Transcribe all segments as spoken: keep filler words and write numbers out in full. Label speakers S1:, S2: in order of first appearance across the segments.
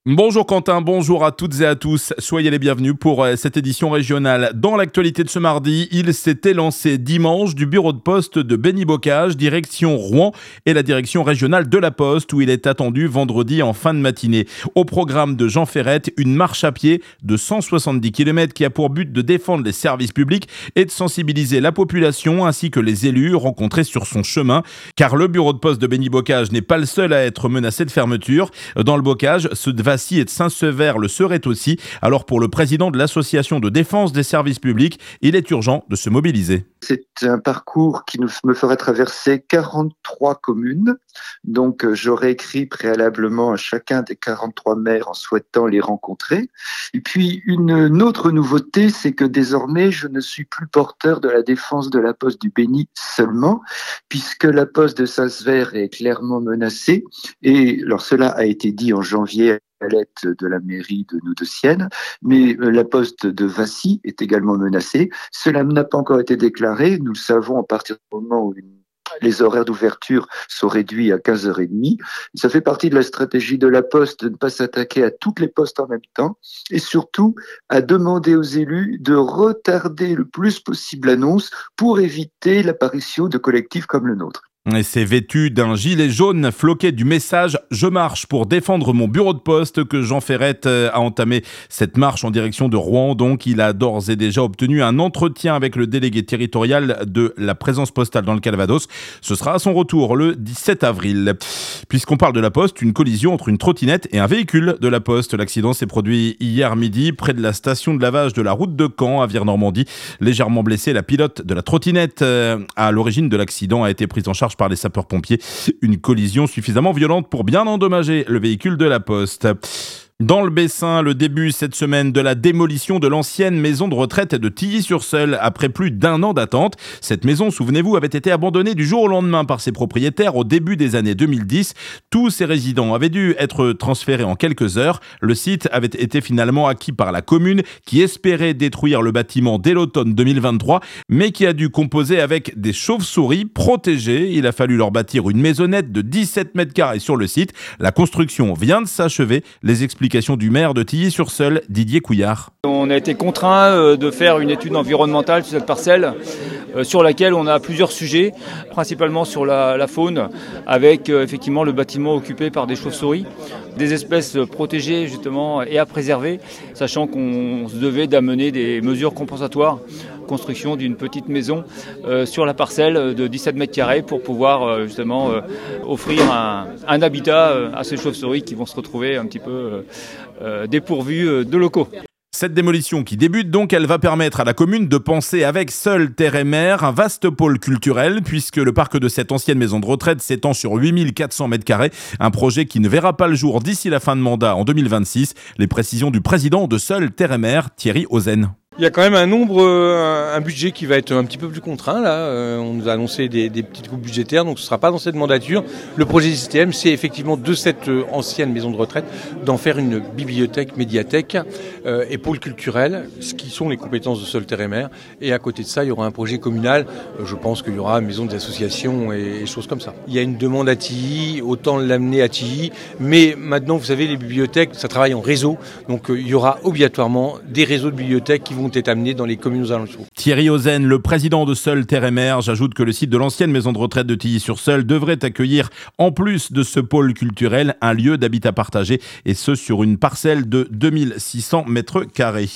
S1: Bonjour Quentin, bonjour à toutes et à tous. Soyez les bienvenus pour cette édition régionale. Dans l'actualité de ce mardi, il s'était lancé dimanche du bureau de poste de Béni-Bocage, direction Rouen et la direction régionale de la Poste où il est attendu vendredi en fin de matinée. Au programme de Jean Ferrette, une marche à pied de cent soixante-dix kilomètres qui a pour but de défendre les services publics et de sensibiliser la population ainsi que les élus rencontrés sur son chemin. Car le bureau de poste de Béni-Bocage n'est pas le seul à être menacé de fermeture. Dans le Bocage, ceux de Vassy et de Saint-Sever le seraient aussi. Alors pour le président de l'association de défense des services publics, il est urgent de se mobiliser.
S2: C'est un parcours qui nous, me ferait traverser quarante-trois communes. Donc euh, j'aurais écrit préalablement à chacun des quarante-trois maires en souhaitant les rencontrer. Et puis une, une autre nouveauté, c'est que désormais je ne suis plus porteur de la défense de la Poste du Béni seulement, puisque la Poste de Saint-Sever est clairement menacée. Et alors cela a été dit en janvier à l'aide de la mairie de Noudessienne, mais la Poste de Vassy est également menacée. Cela n'a pas encore été déclaré. Nous le savons à partir du moment où une les horaires d'ouverture sont réduits à quinze heures trente. Ça fait partie de la stratégie de la Poste de ne pas s'attaquer à toutes les postes en même temps et surtout à demander aux élus de retarder le plus possible l'annonce pour éviter l'apparition de collectifs comme le nôtre.
S1: Et c'est vêtu d'un gilet jaune floqué du message « Je marche pour défendre mon bureau de poste » que Jean Ferrette a entamé cette marche en direction de Rouen. Donc, il a d'ores et déjà obtenu un entretien avec le délégué territorial de la présence postale dans le Calvados. Ce sera à son retour le dix-sept avril. Puisqu'on parle de la Poste, une collision entre une trottinette et un véhicule de la Poste. L'accident s'est produit hier midi près de la station de lavage de la route de Caen à Vire-Normandie. Légèrement blessée, la pilote de la trottinette à l'origine de l'accident a été prise en charge par les sapeurs-pompiers. Une collision suffisamment violente pour bien endommager le véhicule de la Poste. Dans le Bessin, le début cette semaine de la démolition de l'ancienne maison de retraite de Tilly-sur-Seul. Après plus d'un an d'attente, cette maison, souvenez-vous, avait été abandonnée du jour au lendemain par ses propriétaires au début des années deux mille dix. Tous ses résidents avaient dû être transférés en quelques heures. Le site avait été finalement acquis par la commune qui espérait détruire le bâtiment dès l'automne deux mille vingt-trois, mais qui a dû composer avec des chauves-souris protégées. Il a fallu leur bâtir une maisonnette de dix-sept mètres carrés sur le site. La construction vient de s'achever. Les explications du maire de Tilly-sur-Seul, Didier Couillard.
S3: On a été contraint de faire une étude environnementale sur cette parcelle sur laquelle on a plusieurs sujets, principalement sur la, la faune, avec effectivement le bâtiment occupé par des chauves-souris, des espèces protégées justement et à préserver, sachant qu'on se devait d'amener des mesures compensatoires, construction d'une petite maison euh, sur la parcelle de dix-sept mètres carrés pour pouvoir euh, justement euh, offrir un, un habitat euh, à ces chauves-souris qui vont se retrouver un petit peu euh, euh, dépourvus euh, de locaux.
S1: Cette démolition qui débute donc, elle va permettre à la commune de penser avec seul terre et mer un vaste pôle culturel puisque le parc de cette ancienne maison de retraite s'étend sur huit mille quatre cents mètres carrés. Un projet qui ne verra pas le jour d'ici la fin de mandat en deux mille vingt-six. Les précisions du président de Seul Terre et Mer, Thierry Ozen.
S4: Il y a quand même un nombre, un budget qui va être un petit peu plus contraint là. On nous a annoncé des, des petites coupes budgétaires, donc ce ne sera pas dans cette mandature. Le projet S T M, c'est effectivement de cette ancienne maison de retraite d'en faire une bibliothèque, médiathèque euh, et pôle culturel, ce qui sont les compétences de Seul Terre et Mer. Et à côté de ça, il y aura un projet communal. Je pense qu'il y aura une maison des associations et, et choses comme ça. Il y a une demande à Tilly, autant l'amener à Tilly. Mais maintenant, vous savez, les bibliothèques, ça travaille en réseau, donc euh, il y aura obligatoirement des réseaux de bibliothèques qui vont est amené dans les communes aux alentours.
S1: Thierry Ozen, le président de Seul Terre et Mer. J'ajoute que le site de l'ancienne maison de retraite de Tilly-sur-Seul devrait accueillir, en plus de ce pôle culturel, un lieu d'habitat partagé, et ce sur une parcelle de deux mille six cents mètres carrés.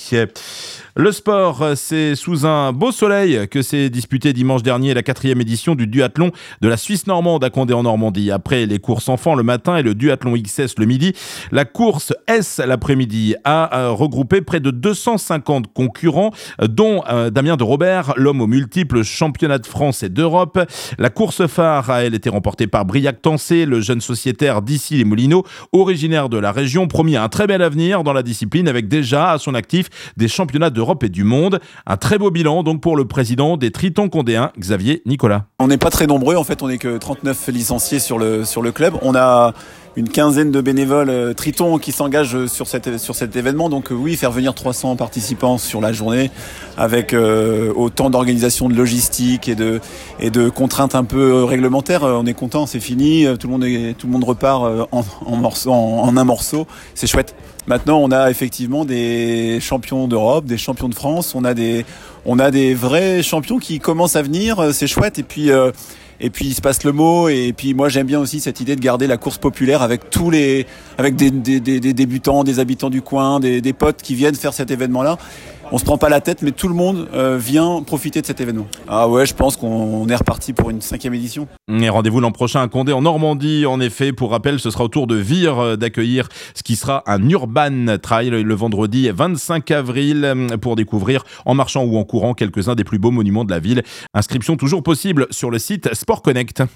S1: Le sport, c'est sous un beau soleil que s'est disputée dimanche dernier la quatrième édition du duathlon de la Suisse normande à Condé en Normandie. Après les courses enfants le matin et le duathlon X S le midi, la course S l'après-midi a regroupé près de deux cent cinquante concurrents, dont Damien de Robert, l'homme aux multiples championnats de France et d'Europe. La course phare a, elle, été remportée par Briac Tancé, le jeune sociétaire d'Issy-les-Moulineaux, originaire de la région, promis à un très bel avenir dans la discipline avec déjà à son actif des championnats de d'Europe et du monde. Un très beau bilan donc pour le président des Tritons condéens, Xavier Nicolas.
S5: On n'est pas très nombreux, en fait on n'est que trente-neuf licenciés sur le, sur le club. On a une quinzaine de bénévoles euh, Triton qui s'engagent sur, cette, sur cet événement. Donc euh, oui, faire venir trois cents participants sur la journée avec euh, autant d'organisation de logistique et de, et de contraintes un peu réglementaires. Euh, on est content, c'est fini, tout le monde, est, tout le monde repart euh, en, en, morceau, en, en un morceau. C'est chouette. Maintenant, on a effectivement des champions d'Europe, des champions de France. On a des, on a des vrais champions qui commencent à venir. C'est chouette. Et puis, euh, et puis il se passe le mot. Et puis moi, j'aime bien aussi cette idée de garder la course populaire avec tous les, avec des, des, des, des débutants, des habitants du coin, des, des potes qui viennent faire cet événement-là. On se prend pas la tête, mais tout le monde euh, vient profiter de cet événement. Ah ouais, je pense qu'on est reparti pour une cinquième édition.
S1: Et rendez-vous l'an prochain à Condé en Normandie. En effet, pour rappel, ce sera au tour de Vire d'accueillir ce qui sera un Urban Trail le vendredi vingt-cinq avril pour découvrir en marchant ou en courant quelques-uns des plus beaux monuments de la ville. Inscription toujours possible sur le site Sport Connect.